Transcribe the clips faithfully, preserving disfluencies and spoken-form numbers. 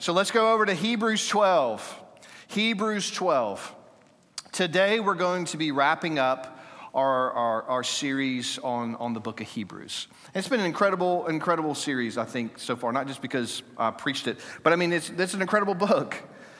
So let's go over to Hebrews twelve. Hebrews twelve. Today we're going to be wrapping up our, our, our series on, on the book of Hebrews. It's been an incredible, incredible series, I think, so far, not just because I preached it, but I mean, it's, it's an incredible book.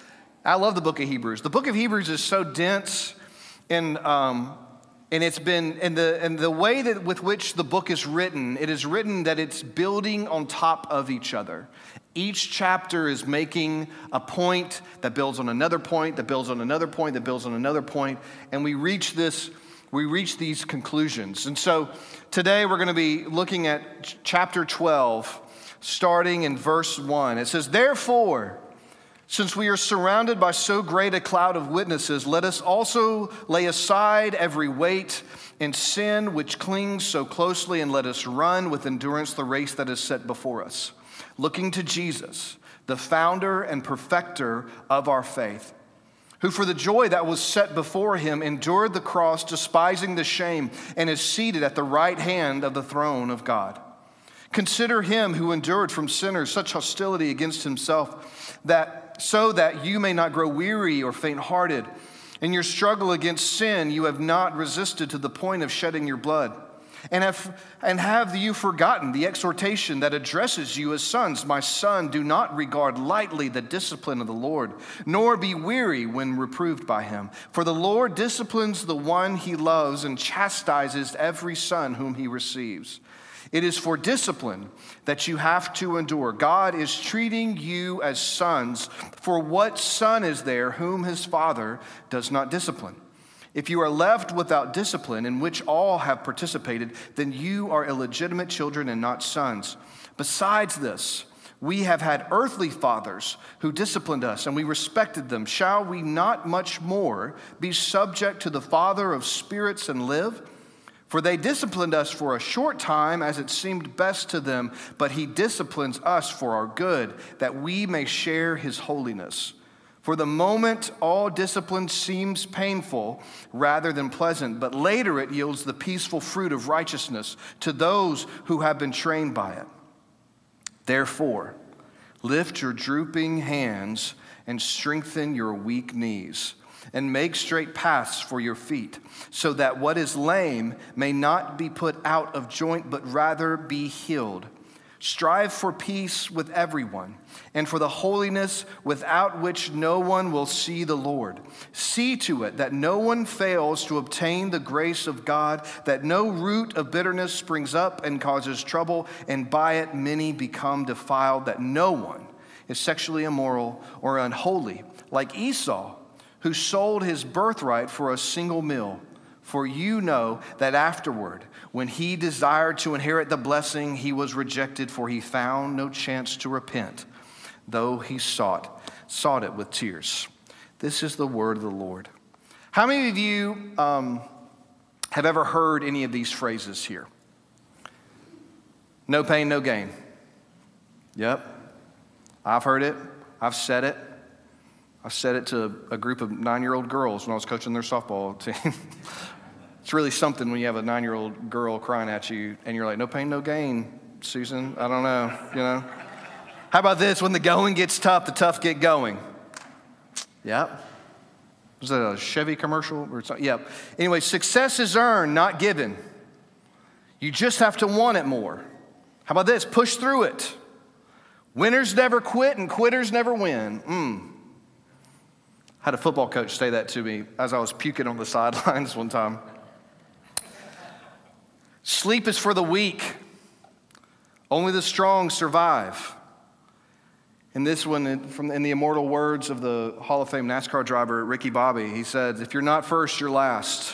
I love the book of Hebrews. The book of Hebrews is so dense, and um, and it's been, and the and the way that with which the book is written, it is written that it's building on top of each other. Each chapter is making a point that builds on another point, that builds on another point, that builds on another point, and we reach this, we reach these conclusions. And so today we're going to be looking at ch- chapter twelve, starting in verse one. It says, "Therefore, since we are surrounded by so great a cloud of witnesses, let us also lay aside every weight and sin which clings so closely, and let us run with endurance the race that is set before us, looking to Jesus, the founder and perfecter of our faith, who for the joy that was set before him endured the cross, despising the shame, and is seated at the right hand of the throne of God. Consider him who endured from sinners such hostility against himself, that so that you may not grow weary or faint-hearted. In your struggle against sin, you have not resisted to the point of shedding your blood. And have, and have you forgotten the exhortation that addresses you as sons? My son, do not regard lightly the discipline of the Lord, nor be weary when reproved by him. For the Lord disciplines the one he loves and chastises every son whom he receives. It is for discipline that you have to endure. God is treating you as sons. For what son is there whom his father does not discipline? If you are left without discipline, in which all have participated, then you are illegitimate children and not sons. Besides this, we have had earthly fathers who disciplined us, and we respected them. Shall we not much more be subject to the Father of spirits and live? For they disciplined us for a short time as it seemed best to them, but he disciplines us for our good, that we may share his holiness. For the moment, all discipline seems painful rather than pleasant, but later it yields the peaceful fruit of righteousness to those who have been trained by it. Therefore, lift your drooping hands and strengthen your weak knees, and make straight paths for your feet, so that what is lame may not be put out of joint, but rather be healed. Strive for peace with everyone, and for the holiness without which no one will see the Lord. See to it that no one fails to obtain the grace of God, that no root of bitterness springs up and causes trouble, and by it many become defiled, that no one is sexually immoral or unholy, like Esau, who sold his birthright for a single meal. For you know that afterward, when he desired to inherit the blessing, he was rejected, for he found no chance to repent, though he sought, sought it with tears." This is the word of the Lord. How many of you um, have ever heard any of these phrases here? No pain, no gain. Yep. I've heard it. I've said it. I said it to a group of nine-year-old girls when I was coaching their softball team. It's really something when you have a nine-year-old girl crying at you and you're like, no pain, no gain, Susan. I don't know, you know. How about this? When the going gets tough, the tough get going. Yep. Was that a Chevy commercial or something? Yep. Anyway, success is earned, not given. You just have to want it more. How about this? Push through it. Winners never quit and quitters never win. Mm. Had a football coach say that to me as I was puking on the sidelines one time. Sleep is for the weak. Only the strong survive. And this one, from in the immortal words of the Hall of Fame NASCAR driver Ricky Bobby, he said, "If you're not first, you're last."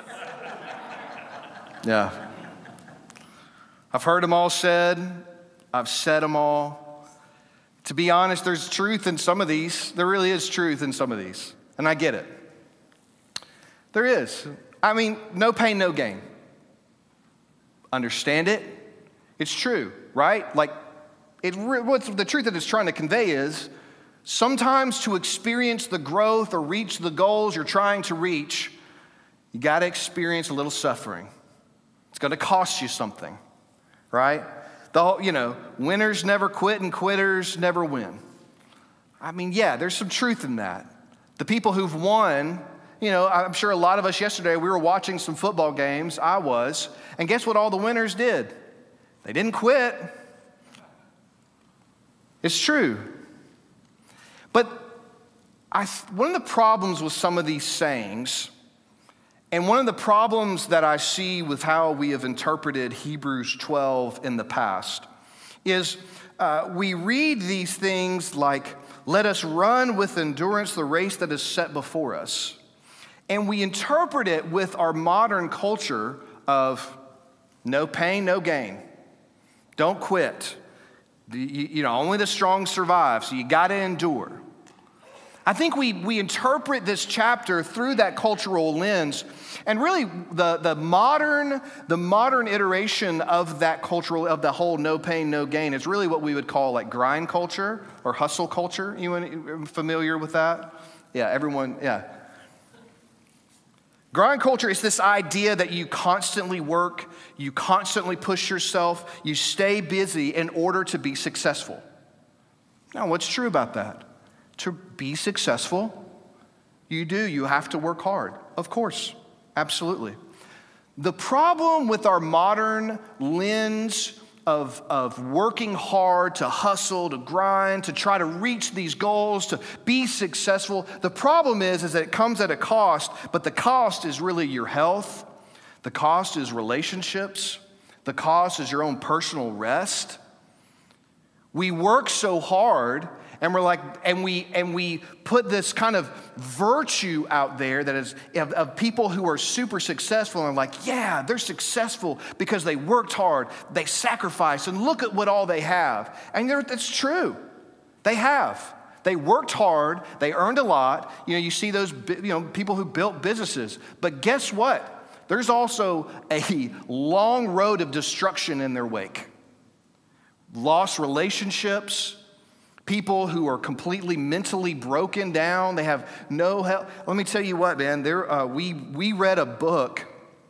Yeah. I've heard them all said. I've said them all. To be honest, there's truth in some of these. There really is truth in some of these. And I get it. There is. I mean, no pain, no gain. Understand it. It's true, right? Like, it, what's the truth that it's trying to convey is sometimes to experience the growth or reach the goals you're trying to reach, you got to experience a little suffering. It's going to cost you something, right? The whole, you know, winners never quit and quitters never win. I mean, yeah, there's some truth in that. The people who've won, you know, I'm sure a lot of us yesterday, we were watching some football games, I was, and guess what all the winners did? They didn't quit. It's true. But I, one of the problems with some of these sayings, and one of the problems that I see with how we have interpreted Hebrews twelve in the past, is uh, we read these things like, let us run with endurance the race that is set before us. And we interpret it with our modern culture of no pain, no gain. Don't quit. You, you know, only the strong survive, so you got to endure. I think we, we interpret this chapter through that cultural lens, and really the, the modern the modern iteration of that cultural, of the whole no pain, no gain is really what we would call like grind culture or hustle culture. You familiar with that? Yeah, everyone, yeah. Grind culture is this idea that you constantly work, you constantly push yourself, you stay busy in order to be successful. Now, what's true about that? To be successful, you do, you have to work hard. Of course, absolutely. The problem with our modern lens of, of working hard, to hustle, to grind, to try to reach these goals, to be successful, the problem is, is that it comes at a cost, but the cost is really your health. The cost is relationships. The cost is your own personal rest. We work so hard, and we're like, and we and we put this kind of virtue out there that is of, of people who are super successful and like, yeah, they're successful because they worked hard, they sacrificed, and look at what all they have. And it's true, they have. They worked hard, they earned a lot. You know, you see those, you know, people who built businesses. But guess what? There's also a long road of destruction in their wake. Lost relationships. People who are completely mentally broken down, they have no help. Let me tell you what, man, there, uh, we, we read a book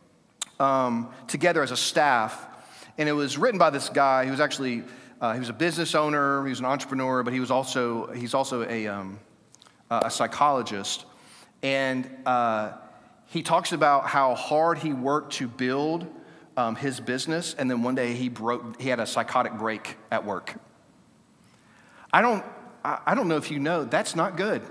um, together as a staff, and it was written by this guy. He was actually, uh, he was a business owner, he was an entrepreneur, but he was also, he's also a, um, a psychologist. And uh, he talks about how hard he worked to build um, his business, and then one day he broke, he had a psychotic break at work. I don't, I don't know if you know, that's not good.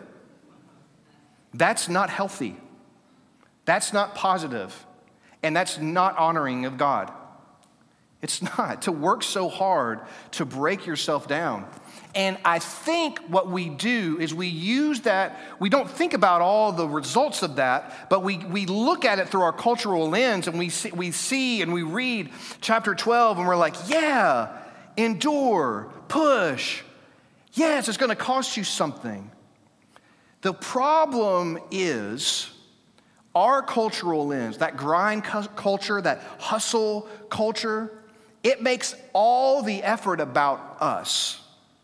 That's not healthy. That's not positive. And that's not honoring of God. It's not. To work so hard to break yourself down. And I think what we do is we use that, we don't think about all the results of that, but we, we look at it through our cultural lens, and we see, we see and we read chapter twelve, and we're like, yeah, endure, push. Yes, it's going to cost you something. The problem is our cultural lens, that grind culture, that hustle culture, it makes all the effort about us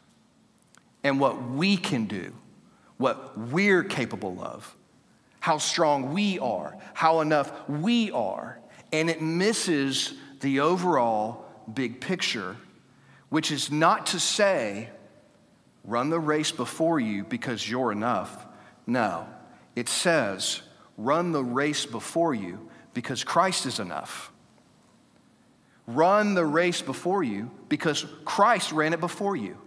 and what we can do, what we're capable of, how strong we are, how enough we are, and it misses the overall big picture, which is not to say, run the race before you because you're enough. No, it says, run the race before you because Christ is enough. Run the race before you because Christ ran it before you.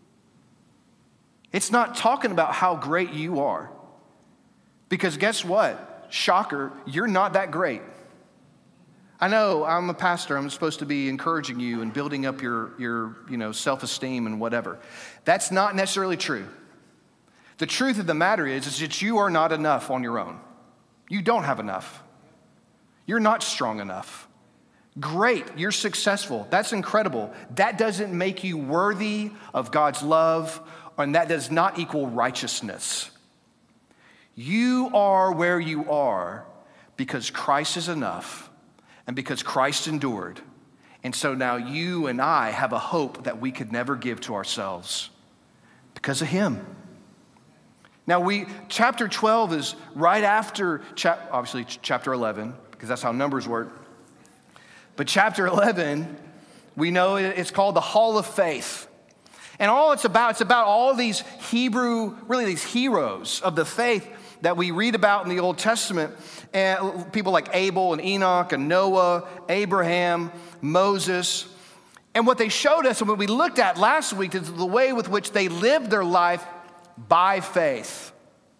It's not talking about how great you are. Because guess what? Shocker, you're not that great. I know I'm a pastor. I'm supposed to be encouraging you and building up your, your you know, self-esteem and whatever. That's not necessarily true. The truth of the matter is, is that you are not enough on your own. You don't have enough. You're not strong enough. Great, you're successful. That's incredible. That doesn't make you worthy of God's love, and that does not equal righteousness. You are where you are because Christ is enough. And because Christ endured. And so now you and I have a hope that we could never give to ourselves because of him. Now we, chapter twelve is right after, chap, obviously chapter eleven, because that's how numbers work. But chapter eleven, we know it's called the Hall of Faith. And all it's about, it's about all these Hebrew, really these heroes of the faith that we read about in the Old Testament, and people like Abel and Enoch and Noah, Abraham, Moses. And what they showed us and what we looked at last week is the way with which they lived their life by faith.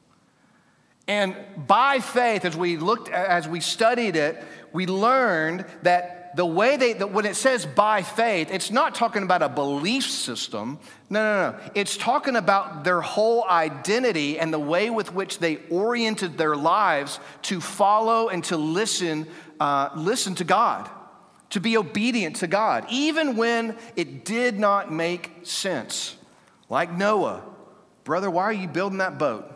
And by faith, as we looked, as we studied it, we learned that the way they, that when it says by faith, it's not talking about a belief system. No, no, no. It's talking about their whole identity and the way with which they oriented their lives to follow and to listen, uh, listen to God, to be obedient to God, even when it did not make sense. Like Noah, brother, why are you building that boat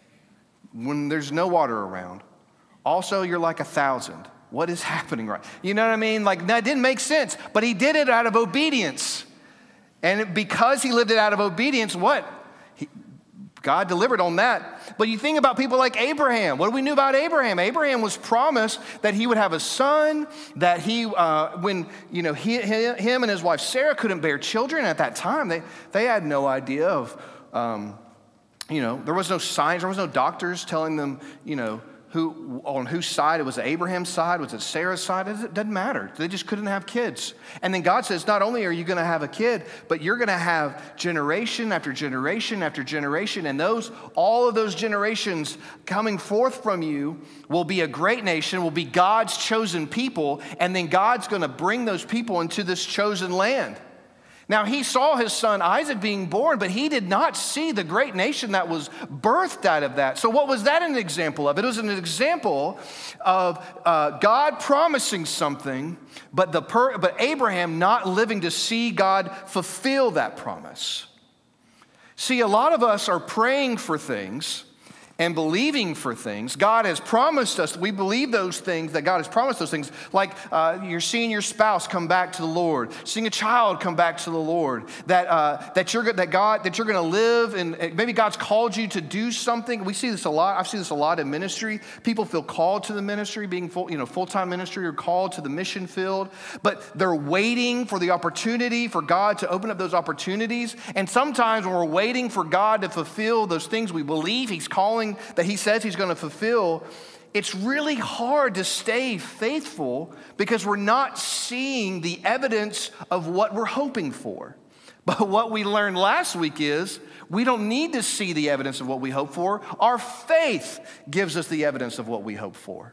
when there's no water around? Also, you're like a thousand. What is happening right? You know what I mean? Like, that didn't make sense, but he did it out of obedience. And because he lived it out of obedience, what? He, God delivered on that. But you think about people like Abraham. What do we knew about Abraham? Abraham was promised that he would have a son, that he, uh, when, you know, he, him and his wife Sarah couldn't bear children at that time. They, they had no idea of, um, you know, there was no science, there was no doctors telling them, you know, Who, on whose side, it was Abraham's side, was it Sarah's side? It doesn't matter. They just couldn't have kids. And then God says, not only are you going to have a kid, but you're going to have generation after generation after generation. And those, all of those generations coming forth from you will be a great nation, will be God's chosen people. And then God's going to bring those people into this chosen land. Now, he saw his son Isaac being born, but he did not see the great nation that was birthed out of that. So what was that an example of? It was an example of uh, God promising something, but, the per- but Abraham not living to see God fulfill that promise. See, a lot of us are praying for things and believing for things. God has promised us, we believe those things, that God has promised those things, like uh, you're seeing your spouse come back to the Lord, seeing a child come back to the Lord, that uh, that you're that God that you're going to live, and maybe God's called you to do something. We see this a lot. I've seen this a lot in ministry. People feel called to the ministry, being full, you know, full-time ministry, or called to the mission field, but they're waiting for the opportunity for God to open up those opportunities. And sometimes when we're waiting for God to fulfill those things we believe He's calling, that he says he's going to fulfill, it's really hard to stay faithful because we're not seeing the evidence of what we're hoping for. But what we learned last week is we don't need to see the evidence of what we hope for. Our faith gives us the evidence of what we hope for.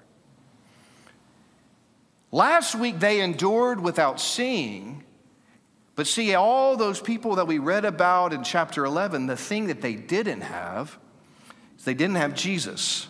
Last week they endured without seeing, but see, all those people that we read about in chapter eleven, the thing that they didn't have, they didn't have Jesus.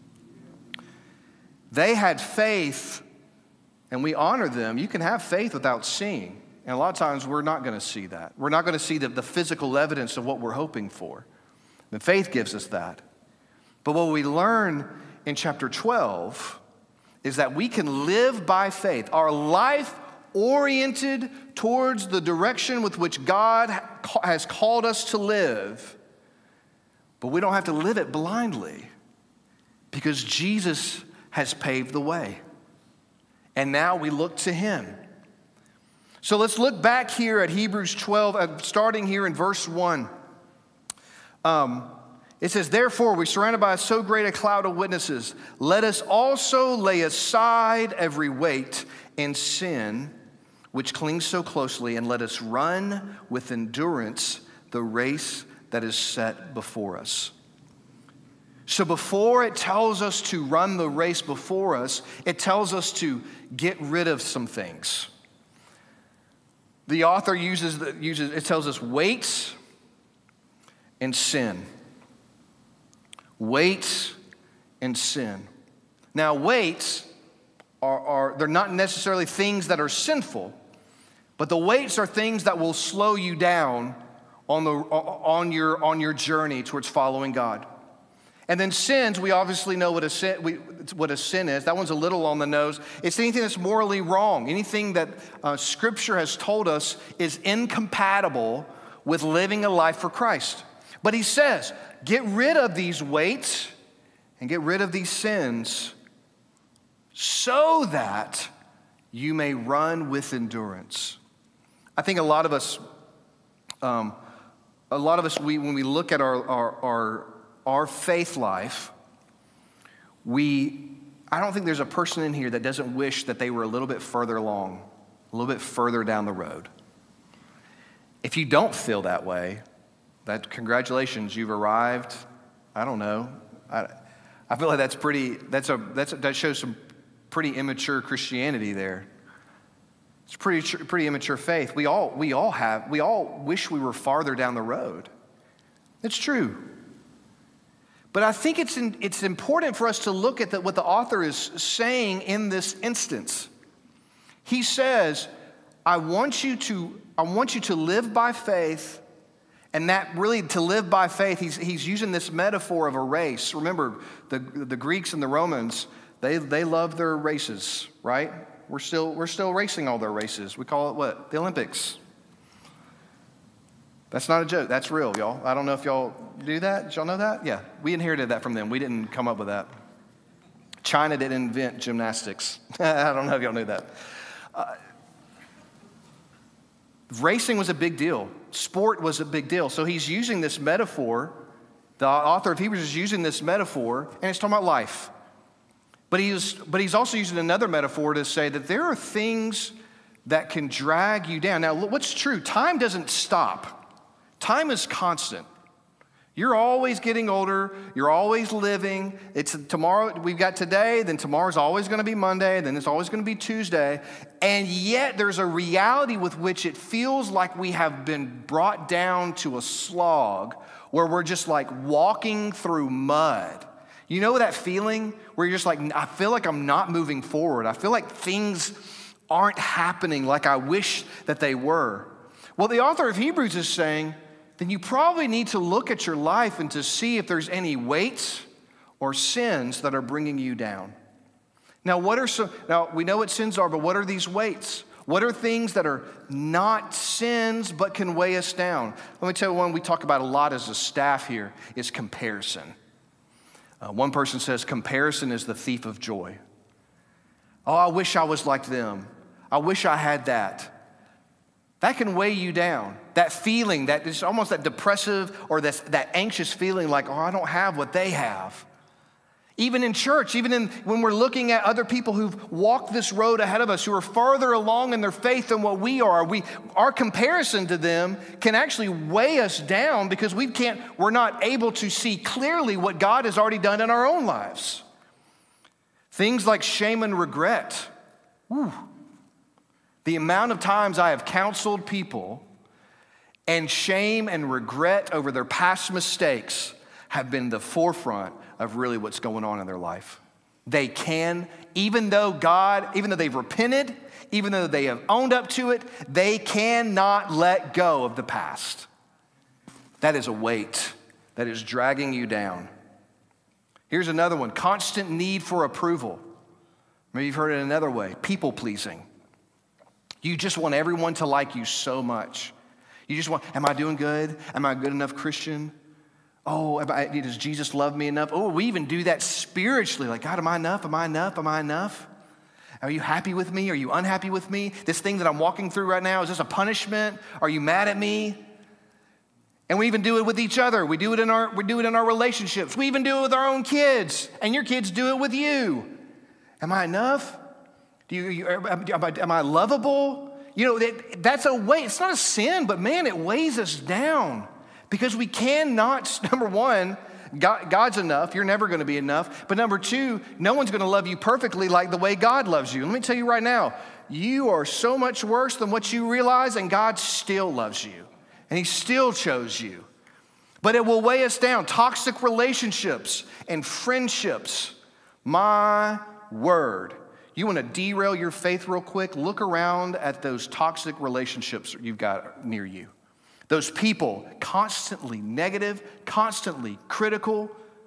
They had faith, and we honor them. You can have faith without seeing. And a lot of times we're not going to see that. We're not going to see the, the physical evidence of what we're hoping for. And faith gives us that. But what we learn in chapter twelve is that we can live by faith. Our life oriented towards the direction with which God has called us to live. But we don't have to live it blindly because Jesus has paved the way. And now we look to him. So let's look back here at Hebrews twelve, uh, starting here in verse one. Um, it says, therefore, we're surrounded by so great a cloud of witnesses. Let us also lay aside every weight and sin which clings so closely, and let us run with endurance the race that is set before us. So before it tells us to run the race before us, it tells us to get rid of some things. The author uses, the, uses it tells us weights and sin. Weights and sin. Now weights are, are they're not necessarily things that are sinful, but the weights are things that will slow you down on, the, on, your, on your journey towards following God. And then sins, we obviously know what a sin, we, what a sin is. That one's a little on the nose. It's anything that's morally wrong. Anything that uh, Scripture has told us is incompatible with living a life for Christ. But he says, get rid of these weights and get rid of these sins so that you may run with endurance. I think a lot of us... Um, a lot of us, we, when we look at our, our, our, our faith life, we, I don't think there's a person in here that doesn't wish that they were a little bit further along, a little bit further down the road. If you don't feel that way, that congratulations, you've arrived. I don't know. I, I feel like that's pretty, that's a, that's a, that shows some pretty immature Christianity there. It's pretty, pretty immature faith. We all, we all have, we all wish we were farther down the road. It's true. But I think it's, in, it's important for us to look at the, what the author is saying in this instance. He says, I want you to, I want you to live by faith. And that really, to live by faith, he's, he's using this metaphor of a race. Remember, the, the Greeks and the Romans, they, they love their races, right? We're still, we're still racing all their races. We call it what? The Olympics. That's not a joke. That's real, y'all. I don't know if y'all do that. Did y'all know that? Yeah, we inherited that from them. We didn't come up with that. China didn't invent gymnastics. I don't know if y'all knew that. Uh, racing was a big deal. Sport was a big deal. So he's using this metaphor. The author of Hebrews is using this metaphor, and it's talking about life. But he's, but he's also using another metaphor to say that there are things that can drag you down. Now, what's true? Time doesn't stop. Time is constant. You're always getting older. You're always living. It's tomorrow. We've got today. Then tomorrow's always going to be Monday. Then it's always going to be Tuesday. And yet there's a reality with which it feels like we have been brought down to a slog where we're just like walking through mud. You know that feeling where you're just like, I feel like I'm not moving forward. I feel like things aren't happening like I wish that they were. Well, the author of Hebrews is saying, then you probably need to look at your life and to see if there's any weights or sins that are bringing you down. Now, what are some, now we know what sins are, but what are these weights? What are things that are not sins but can weigh us down? Let me tell you one we talk about a lot as a staff here is comparison. Uh, one person says comparison is the thief of joy. Oh, I wish I was like them. I wish I had that. That can weigh you down. That feeling, that is almost that depressive or that, that anxious feeling like, oh, I don't have what they have. Even in church, even in, when we're looking at other people who've walked this road ahead of us, who are farther along in their faith than what we are, we, our comparison to them can actually weigh us down because we can't, we're not able to see clearly what God has already done in our own lives. Things like shame and regret. Whew. The amount of times I have counseled people and shame and regret over their past mistakes have been the forefront of really what's going on in their life. They can, even though God, even though they've repented, even though they have owned up to it, they cannot let go of the past. That is a weight that is dragging you down. Here's another one, constant need for approval. Maybe you've heard it another way, people pleasing. You just want everyone to like you so much. You just want, am I doing good? Am I a good enough Christian? Oh, am I, does Jesus love me enough? Oh, we even do that spiritually. Like, God, am I enough? Am I enough? Am I enough? Are you happy with me? Are you unhappy with me? This thing that I'm walking through right now, is this a punishment? Are you mad at me? And we even do it with each other. We do it in our, we do it in our relationships. We even do it with our own kids. And your kids do it with you. Am I enough? Do you, you, am, I, am I lovable? You know, that, that's a weight. It's not a sin, but man, it weighs us down because we cannot, number one, God, God's enough. You're never going to be enough. But number two, no one's going to love you perfectly like the way God loves you. Let me tell you right now, you are so much worse than what you realize, and God still loves you, and he still chose you. But it will weigh us down. Toxic relationships and friendships. My word. You want to derail your faith real quick? Look around at those toxic relationships you've got near you. Those people constantly negative, constantly critical.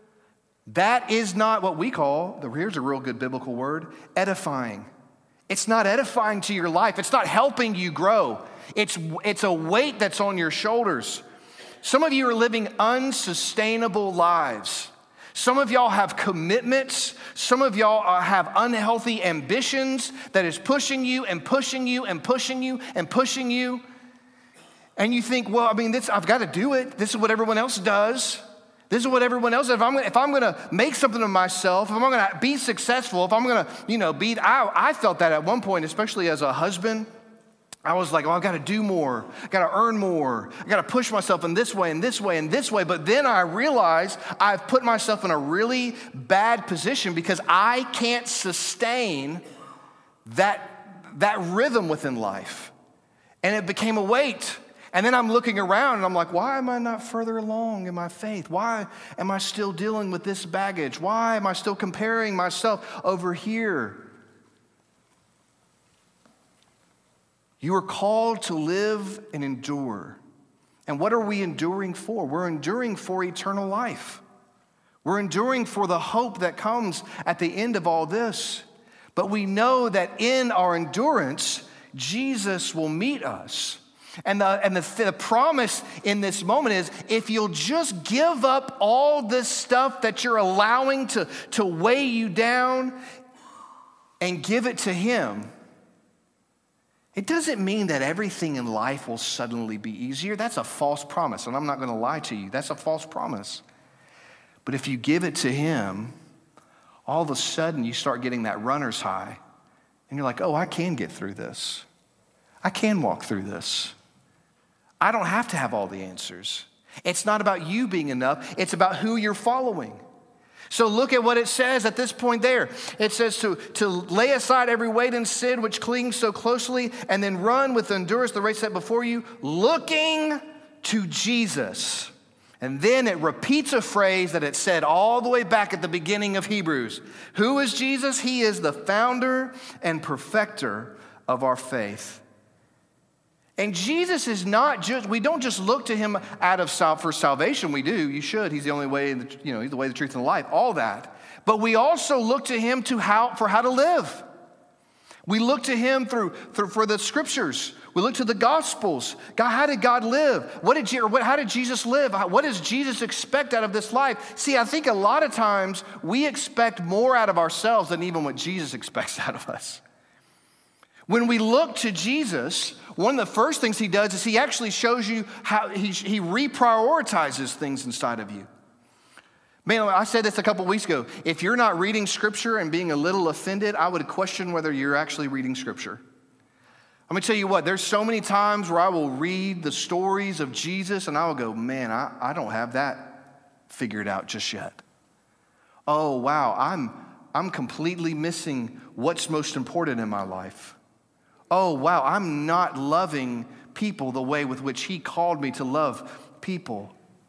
That is not what we call, here's a real good biblical word, edifying. It's not edifying to your life. It's not helping you grow. It's, it's a weight that's on your shoulders. Some of you are living unsustainable lives. Some of y'all have commitments. Some of y'all have unhealthy ambitions that is pushing you and pushing you and pushing you and pushing you. And you think, well, I mean, this, I've got to do it. This is what everyone else does. This is what everyone else does. If I'm, if I'm going to make something of myself, if I'm going to be successful, if I'm going to, you know, be, I, I felt that at one point, especially as a husband. I was like, oh, I've got to do more. I got to earn more. I got to push myself in this way and this way and this way. But then I realized I've put myself in a really bad position because I can't sustain that, that rhythm within life. And it became a weight. And then I'm looking around and I'm like, why am I not further along in my faith? Why am I still dealing with this baggage? Why am I still comparing myself over here? You are called to live and endure. And what are we enduring for? We're enduring for eternal life. We're enduring for the hope that comes at the end of all this. But we know that in our endurance, Jesus will meet us. And the, and the, the promise in this moment is if you'll just give up all this stuff that you're allowing to, to weigh you down and give it to him, it doesn't mean that everything in life will suddenly be easier. That's a false promise, and I'm not going to lie to you. That's a false promise. But if you give it to him, all of a sudden you start getting that runner's high, and you're like, oh, I can get through this. I can walk through this. I don't have to have all the answers. It's not about you being enough. It's about who you're following. So look at what it says at this point there. It says to, to lay aside every weight and sin which clings so closely, and then run with endurance the race set before you, looking to Jesus. And then it repeats a phrase that it said all the way back at the beginning of Hebrews. Who is Jesus? He is the founder and perfecter of our faith. And Jesus is not just, we don't just look to him out of sal- for salvation. We do, you should. He's the only way, you know, he's the way, the truth, and the life, all that. But we also look to him to how, for how to live. We look to him through, through for the scriptures. We look to the gospels. God, how did God live? What did you, or what, how did Jesus live? How, what does Jesus expect out of this life? See, I think a lot of times we expect more out of ourselves than even what Jesus expects out of us. When we look to Jesus, one of the first things he does is he actually shows you how he, he reprioritizes things inside of you. Man, I said this a couple weeks ago. If you're not reading scripture and being a little offended, I would question whether you're actually reading scripture. I'm gonna tell you what, there's so many times where I will read the stories of Jesus and I will go, man, I, I don't have that figured out just yet. Oh, wow, I'm, I'm completely missing what's most important in my life. Oh, wow, I'm not loving people the way with which he called me to love people.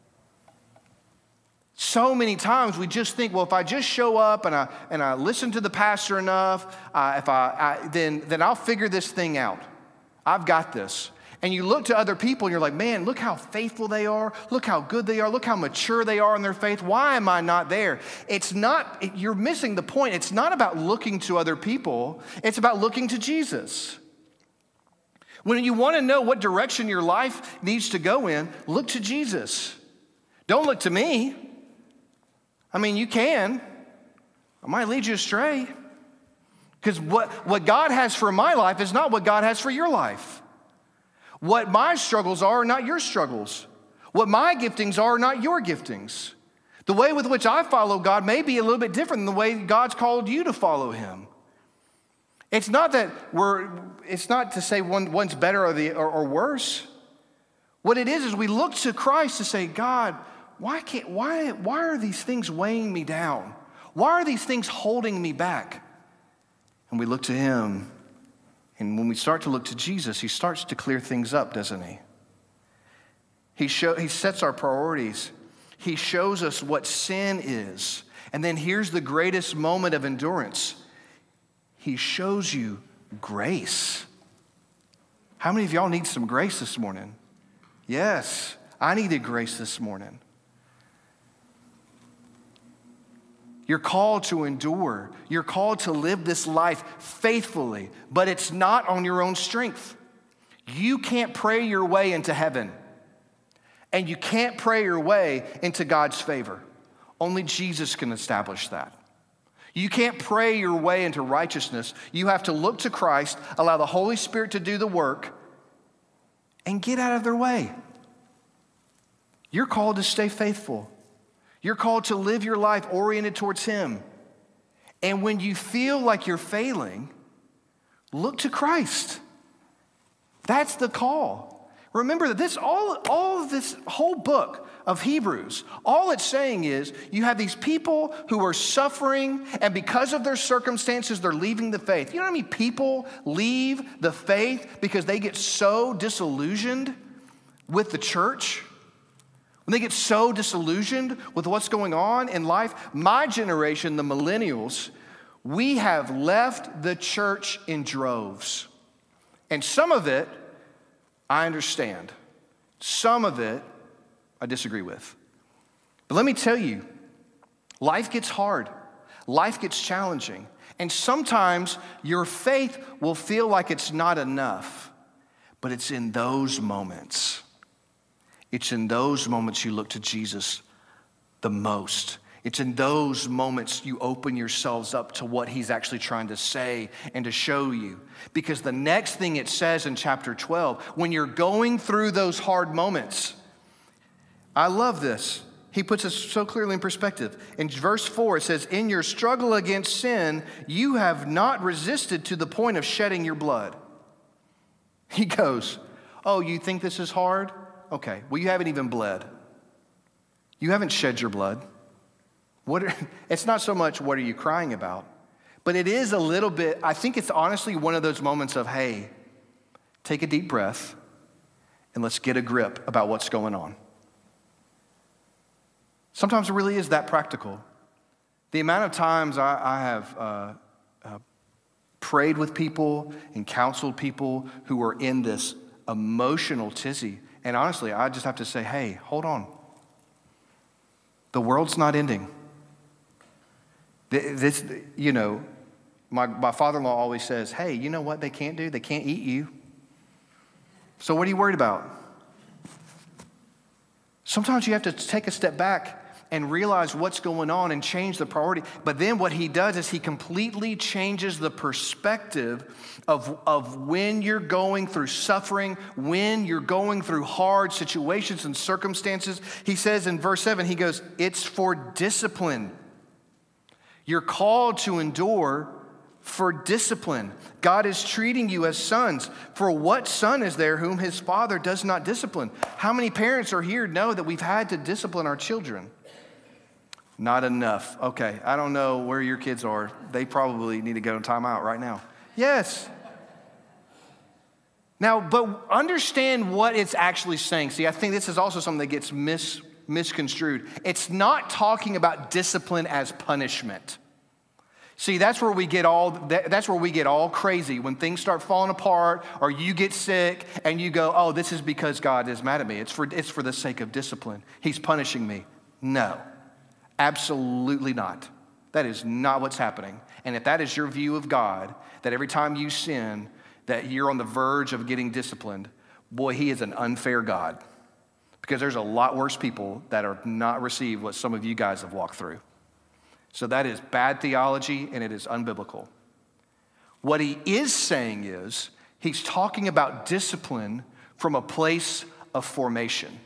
So many times we just think, well, if I just show up and I, and I listen to the pastor enough, uh, if I, I then, then I'll figure this thing out. I've got this. And you look to other people and you're like, man, look how faithful they are. Look how good they are. Look how mature they are in their faith. Why am I not there? It's not, you're missing the point. It's not about looking to other people. It's about looking to Jesus. When you want to know what direction your life needs to go in, look to Jesus. Don't look to me. I mean, you can. I might lead you astray. Because what, what God has for my life is not what God has for your life. What my struggles are are not your struggles. What my giftings are are not your giftings. The way with which I follow God may be a little bit different than the way God's called you to follow him. It's not that we're, it's not to say one, one's better or, the, or, or worse. What it is is we look to Christ to say, God, why can't, why, why are these things weighing me down? Why are these things holding me back? And we look to him. And when we start to look to Jesus, he starts to clear things up, doesn't he? He, show, he sets our priorities. He shows us what sin is. And then here's the greatest moment of endurance. He shows you grace. How many of y'all need some grace this morning? Yes, I needed grace this morning. You're called to endure. You're called to live this life faithfully, but it's not on your own strength. You can't pray your way into heaven, and you can't pray your way into God's favor. Only Jesus can establish that. You can't pray your way into righteousness. You have to look to Christ, allow the Holy Spirit to do the work, and get out of their way. You're called to stay faithful. You're called to live your life oriented towards him. And when you feel like you're failing, look to Christ. That's the call. Remember that this all, all of this whole book of Hebrews, all it's saying is you have these people who are suffering, and because of their circumstances, they're leaving the faith. You know how many people leave the faith because they get so disillusioned with the church? When they get so disillusioned with what's going on in life? My generation, the millennials, we have left the church in droves. And some of it, I understand. Some of it, I disagree with. But let me tell you, life gets hard. Life gets challenging. And sometimes your faith will feel like it's not enough. But it's in those moments. It's in those moments you look to Jesus the most. It's in those moments you open yourselves up to what he's actually trying to say and to show you. Because the next thing it says in chapter twelve, when you're going through those hard moments, I love this. He puts it so clearly in perspective. In verse four, it says, in your struggle against sin, you have not resisted to the point of shedding your blood. He goes, oh, you think this is hard? Okay, well, you haven't even bled. You haven't shed your blood. What are, it's not so much what are you crying about, but it is a little bit, I think it's honestly one of those moments of, hey, take a deep breath and let's get a grip about what's going on. Sometimes it really is that practical. The amount of times I, I have uh, uh, prayed with people and counseled people who are in this emotional tizzy, and honestly, I just have to say, hey, hold on. The world's not ending. This, you know, my, my father-in-law always says, hey, you know what they can't do? They can't eat you. So what are you worried about? Sometimes you have to take a step back and realize what's going on and change the priority. But then what he does is he completely changes the perspective of, of when you're going through suffering, when you're going through hard situations and circumstances. He says in verse seven, he goes, it's for discipline. You're called to endure for discipline. God is treating you as sons. For what son is there whom his father does not discipline? How many parents are here know that we've had to discipline our children? Not enough. Okay, I don't know where your kids are. They probably need to go in timeout right now. Yes. Now, but understand what it's actually saying. See, I think this is also something that gets mis, misconstrued. It's not talking about discipline as punishment. See, that's where we get all that's where we get all crazy when things start falling apart or you get sick and you go, "Oh, this is because God is mad at me. It's for it's for the sake of discipline. He's punishing me." No. Absolutely not. That is not what's happening. And if that is your view of God, that every time you sin, that you're on the verge of getting disciplined, boy, he is an unfair God. Because there's a lot worse people that are not received what some of you guys have walked through. So that is bad theology and it is unbiblical. What he is saying is, he's talking about discipline from a place of formation.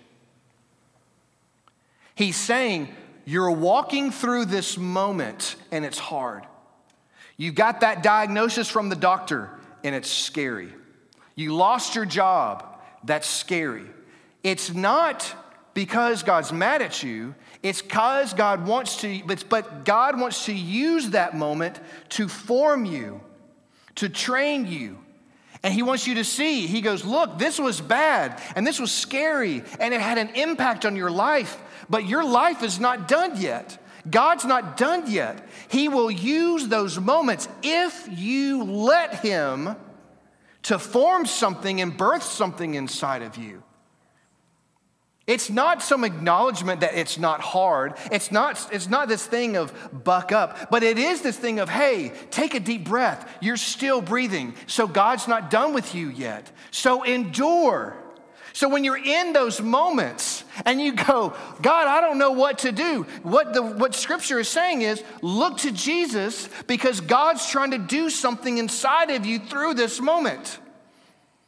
He's saying, you're walking through this moment and it's hard. You've got that diagnosis from the doctor and it's scary. You lost your job, that's scary. It's not because God's mad at you, it's because God wants to, but God wants to use that moment to form you, to train you. And he wants you to see, he goes, look, this was bad and this was scary and it had an impact on your life, but your life is not done yet. God's not done yet. He will use those moments if you let him to form something and birth something inside of you. It's not some acknowledgement that it's not hard. It's not, it's not this thing of buck up, but it is this thing of, hey, take a deep breath. You're still breathing, so God's not done with you yet. So endure. So when you're in those moments and you go, God, I don't know what to do. What the what Scripture is saying is, look to Jesus because God's trying to do something inside of you through this moment.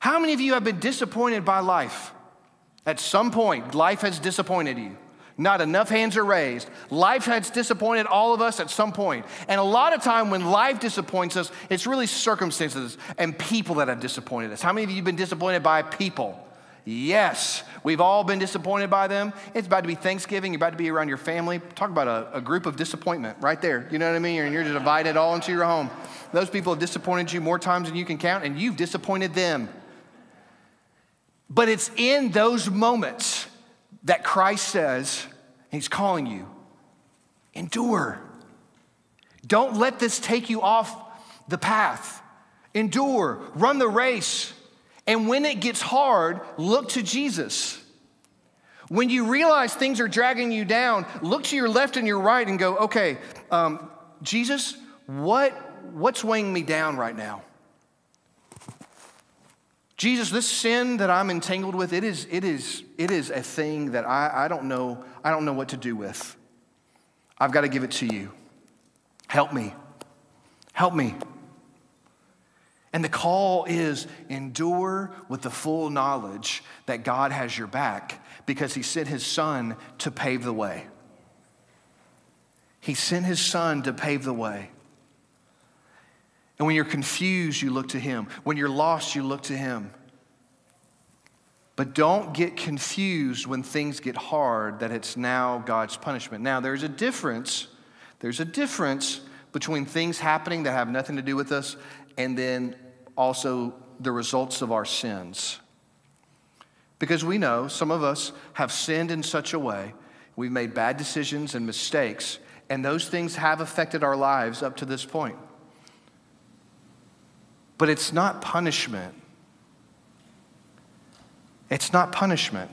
How many of you have been disappointed by life? At some point, life has disappointed you. Not enough hands are raised. Life has disappointed all of us at some point. And a lot of time when life disappoints us, it's really circumstances and people that have disappointed us. How many of you have been disappointed by people? Yes, we've all been disappointed by them. It's about to be Thanksgiving. You're about to be around your family. Talk about a, a group of disappointment right there. You know what I mean? And you're just invited all into your home. Those people have disappointed you more times than you can count, and you've disappointed them. But it's in those moments that Christ says, he's calling you, endure. Don't let this take you off the path. Endure, run the race. And when it gets hard, look to Jesus. When you realize things are dragging you down, look to your left and your right and go, okay, um, Jesus, what, what's weighing me down right now? Jesus, this sin that I'm entangled with, it is, it is, it is a thing that I, I don't know, I don't know what to do with. I've got to give it to you. Help me. Help me. And the call is endure with the full knowledge that God has your back because he sent his son to pave the way. He sent his son to pave the way. And when you're confused, you look to him. When you're lost, you look to him. But don't get confused when things get hard that it's now God's punishment. Now, there's a difference. There's a difference between things happening that have nothing to do with us and then also the results of our sins. Because we know some of us have sinned in such a way, we've made bad decisions and mistakes, and those things have affected our lives up to this point. But it's not punishment. It's not punishment.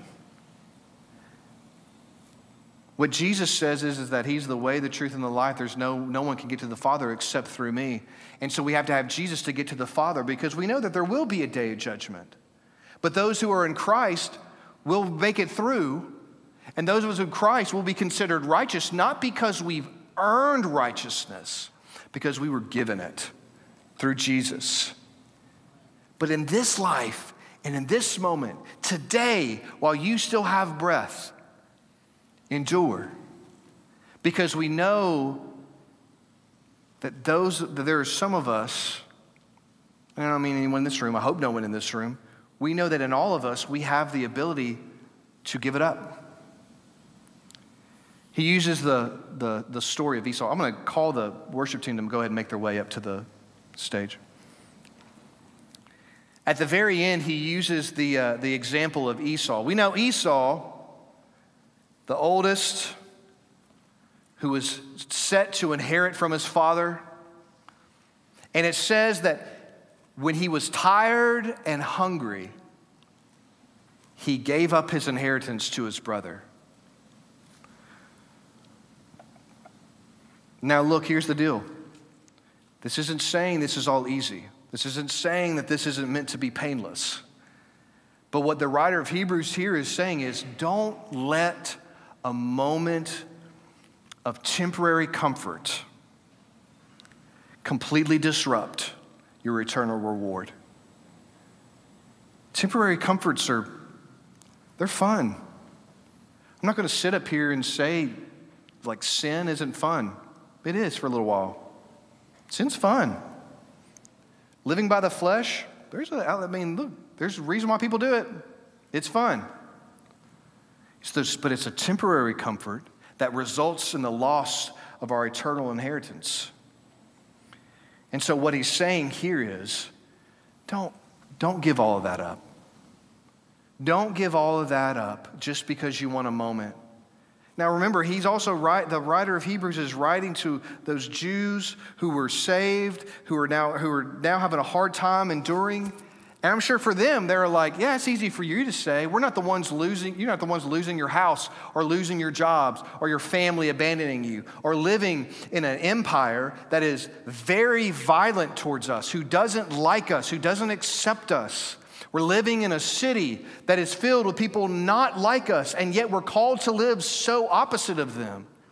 What Jesus says is, is that he's the way, the truth, and the life. There's no, no one can get to the Father except through me. And so we have to have Jesus to get to the Father because we know that there will be a day of judgment. But those who are in Christ will make it through, and those of us in Christ will be considered righteous, not because we've earned righteousness, because we were given it through Jesus. But in this life and in this moment, today, while you still have breath, endure, because we know that those that there are some of us, and I don't mean anyone in this room, I hope no one in this room, we know that in all of us we have the ability to give it up. He uses the, the, the story of Esau. I'm going to call the worship team to go ahead and make their way up to the stage. At the very end, he uses the, uh, the example of Esau. We know Esau, the oldest, who was set to inherit from his father. And it says that when he was tired and hungry, he gave up his inheritance to his brother. Now look, here's the deal. This isn't saying this is all easy. This isn't saying that this isn't meant to be painless. But what the writer of Hebrews here is saying is, don't let a moment of temporary comfort completely disrupt your eternal reward. Temporary comforts are, they're fun. I'm not going to sit up here and say, like, sin isn't fun. It is for a little while. Sin's fun. Living by the flesh, there's a, I mean, look, there's a reason why people do it. It's fun. It's this, but it's a temporary comfort that results in the loss of our eternal inheritance. And so what he's saying here is, don't, don't give all of that up. Don't give all of that up just because you want a moment. Now remember, he's also right, the writer of Hebrews is writing to those Jews who were saved, who are now who are now having a hard time enduring. And I'm sure for them, they're like, yeah, it's easy for you to say. We're not the ones losing, you're not the ones losing your house or losing your jobs or your family abandoning you or living in an empire that is very violent towards us, who doesn't like us, who doesn't accept us. We're living in a city that is filled with people not like us, and yet we're called to live so opposite of them.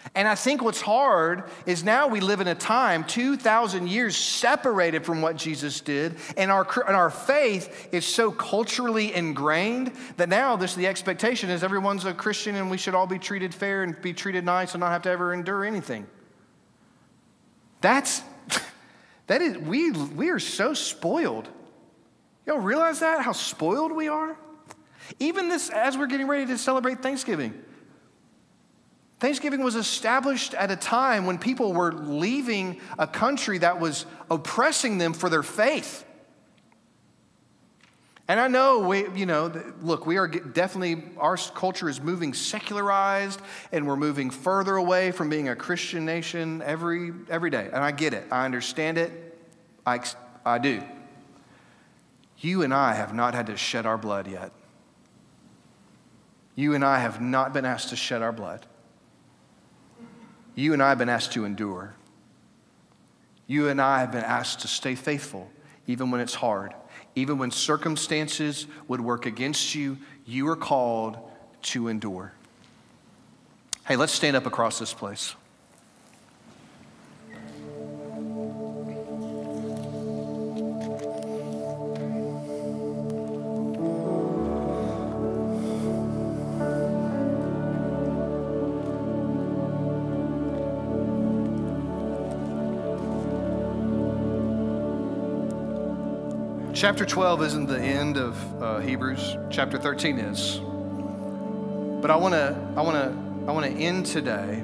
And I think what's hard is now we live in a time two thousand years separated from what Jesus did, and our, and our faith is so culturally ingrained that now this the expectation is everyone's a Christian and we should all be treated fair and be treated nice and not have to ever endure anything. That's, that is, we, we are so spoiled. Y'all realize that, how spoiled we are? Even this, as we're getting ready to celebrate Thanksgiving, Thanksgiving was established at a time when people were leaving a country that was oppressing them for their faith. And I know, we, you know, look, we are definitely, our culture is moving secularized, and we're moving further away from being a Christian nation every every day. And I get it. I understand it. I, I do. You and I have not had to shed our blood yet. You and I have not been asked to shed our blood. You and I have been asked to endure. You and I have been asked to stay faithful, even when it's hard. Even when circumstances would work against you, you are called to endure. Hey, let's stand up across this place. Chapter twelve isn't the end of uh, Hebrews. Chapter thirteen is. But I want to I want to I want to end today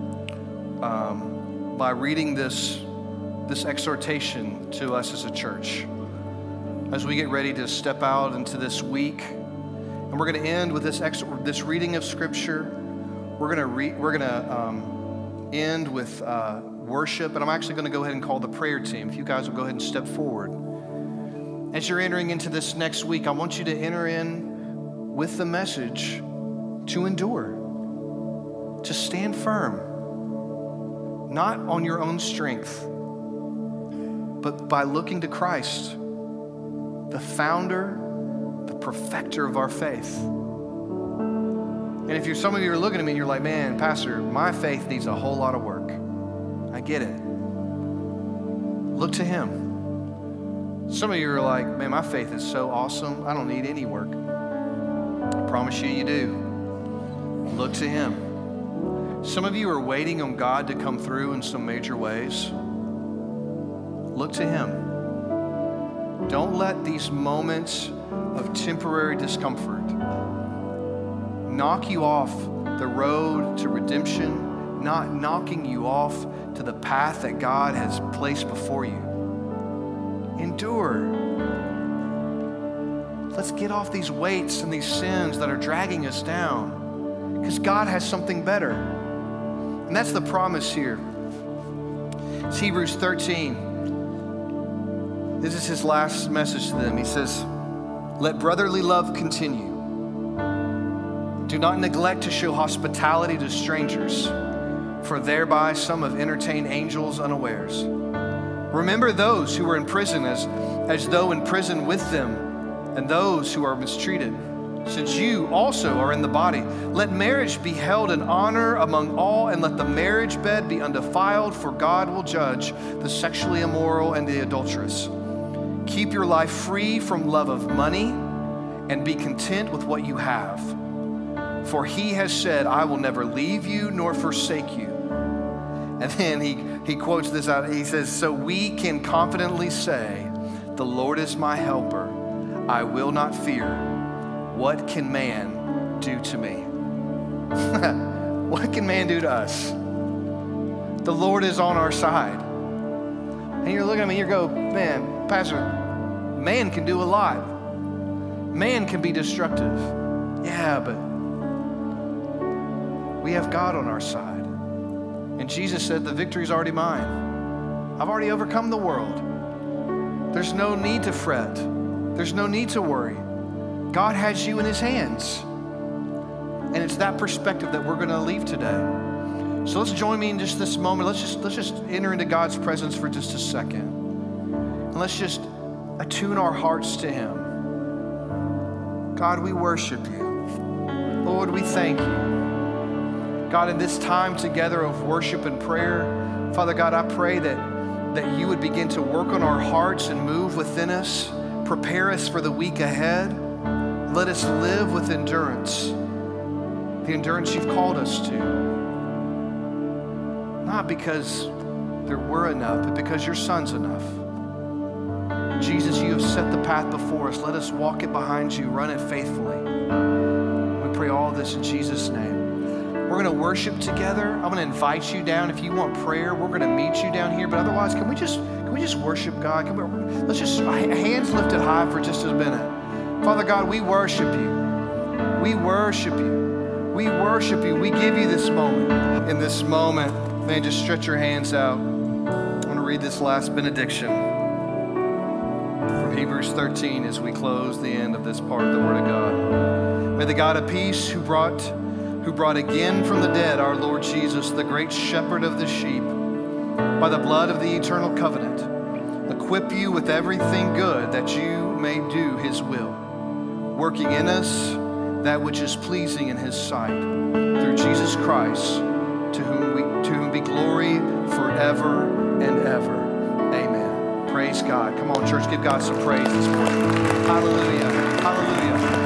um, by reading this this exhortation to us as a church as we get ready to step out into this week. And we're going to end with this ex- this reading of Scripture. We're going to re- we're going to um, end with uh, worship, and I'm actually going to go ahead and call the prayer team. If you guys will go ahead and step forward. As you're entering into this next week, I want you to enter in with the message to endure, to stand firm, not on your own strength, but by looking to Christ, the founder, the perfecter of our faith. And if you're some of you are looking at me and you're like, man, Pastor, my faith needs a whole lot of work. I get it. Look to him. Some of you are like, man, my faith is so awesome. I don't need any work. I promise you, you do. Look to him. Some of you are waiting on God to come through in some major ways. Look to him. Don't let these moments of temporary discomfort knock you off the road to redemption, not knocking you off to the path that God has placed before you. Endure. Let's get off these weights and these sins that are dragging us down, because God has something better. And that's the promise here. It's Hebrews thirteen. This is his last message to them. He says, let brotherly love continue. Do not neglect to show hospitality to strangers, for thereby some have entertained angels unawares. Remember those who are in prison as, as though in prison with them, and those who are mistreated, since you also are in the body. Let marriage be held in honor among all, and let the marriage bed be undefiled, for God will judge the sexually immoral and the adulterous. Keep your life free from love of money, and be content with what you have. For he has said, I will never leave you nor forsake you. And then he, he quotes this out. He says, so we can confidently say, the Lord is my helper. I will not fear. What can man do to me? What can man do to us? The Lord is on our side. And you're looking at me, you go, man, Pastor, man can do a lot. Man can be destructive. Yeah, but we have God on our side. And Jesus said, the victory's already mine. I've already overcome the world. There's no need to fret. There's no need to worry. God has you in his hands. And it's that perspective that we're going to leave today. So let's join me in just this moment. Let's just, let's just enter into God's presence for just a second. And let's just attune our hearts to him. God, we worship you. Lord, we thank you. God, in this time together of worship and prayer, Father God, I pray that, that you would begin to work on our hearts and move within us, prepare us for the week ahead. Let us live with endurance, the endurance you've called us to. Not because there we're enough, but because your Son's enough. Jesus, you have set the path before us. Let us walk it behind you, run it faithfully. We pray all this in Jesus' name. We're going to worship together. I'm going to invite you down. If you want prayer, we're going to meet you down here. But otherwise, can we just can we just worship God? Can we, let's just hands lifted high for just a minute. Father God, we worship you. We worship you. We worship you. We give you this moment. In this moment, man, just stretch your hands out. I want to read this last benediction from Hebrews thirteen as we close the end of this part of the Word of God. May the God of peace who brought who brought again from the dead our Lord Jesus, the great shepherd of the sheep, by the blood of the eternal covenant, equip you with everything good that you may do his will, working in us that which is pleasing in his sight, through Jesus Christ, to whom we to whom be glory forever and ever. Amen. Praise God. Come on, church, give God some praise this morning. Hallelujah. Hallelujah.